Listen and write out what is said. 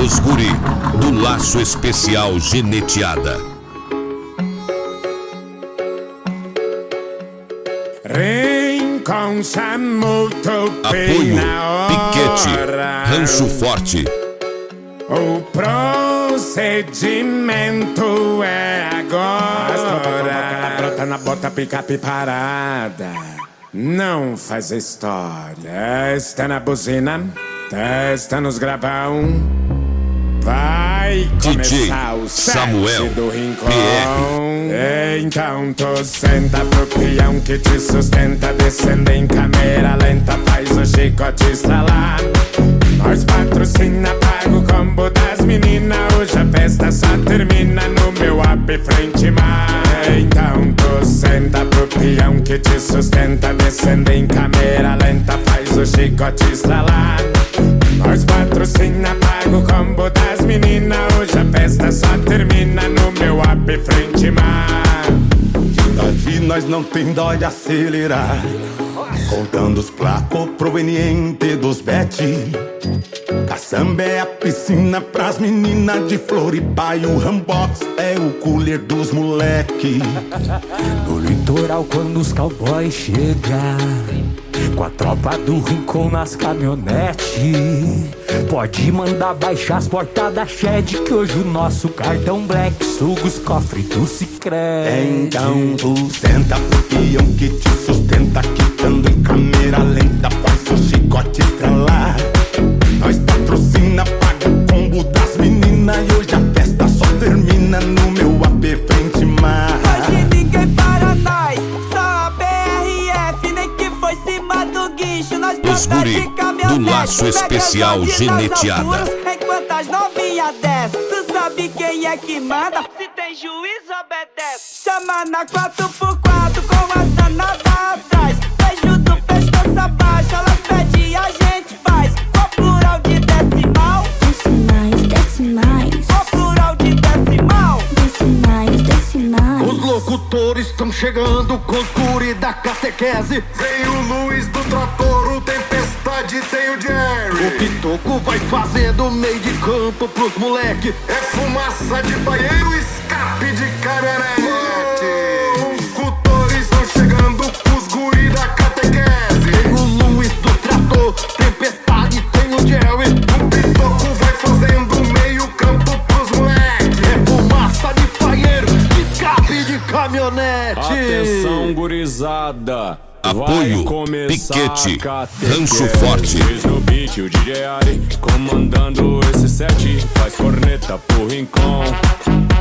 Os guri do Laço Especial Geneteada. Apoio Piquete, Rancho Forte. O procedimento é agora. Brota na bota, picape parada. Não faz história. Testa na buzina, testa nos gravão. Vai começar o Samuel set do Rincão. PR. Então tu senta pro peão que te sustenta. Descendo em câmera lenta, faz o chicote estralar. Nós patrocina, paga o combo das meninas. Hoje a festa só termina no meu app frente mar. Então tu senta pro peão que te sustenta. Descendo em câmera lenta, faz o chicote estralar. Nós patrocina, paga o combo das meninas. Hoje a festa só termina no meu app frente mar. Daqui nós não tem dó de acelerar, contando os placos provenientes dos bet. Caçamba é a piscina pras meninas de Floripa e o Rambox é o cooler dos moleque. No litoral quando os cowboys chegam, com a tropa do Rincão nas caminhonetes, pode mandar baixar as portas da Shed, que hoje o nosso cartão Black suga os cofres do Sicredi. Então tu senta pro peão que te sustenta, quitando em câmera lenta, faz o chicote estralar. Nós patrocina, paga o combo das meninas e hoje a festa só termina no meu AP frente mar. Hoje ninguém para nós, só a BRF, nem que foi cima do guincho. Nós Os guri do Laço Especial Geneteada. Enquanto as novinhas descem, tu sabe quem é que manda. Se tem juiz, obedece. Chama na 4x4 com as danadas atrás. Beijo do pescoço abaixo, elas pedem, a gente faz. Qual plural de decimal? Decimais. Qual plural de decimal? Decimais. Os locutores estão chegando com os guri da catequese. Tem o Luiz do Trator, o Tempestade, tem o Jerry. O Pitoco vai fazendo meio de campo pros moleque. É fumaça de banheiro, escape de caminhonete. Locutores estão chegando com os guri da catequese. Tem o Luiz do Trator, Tempestade, tem o Jerry. O Pitoco vai fazendo meio campo pros moleque. É fumaça de banheiro, escape de caminhonete. Atenção, gurizada. Apoio Piquete, Rancho Forte. No beat, o DJ Ari comandando esse set. Faz corneta pro Rincão.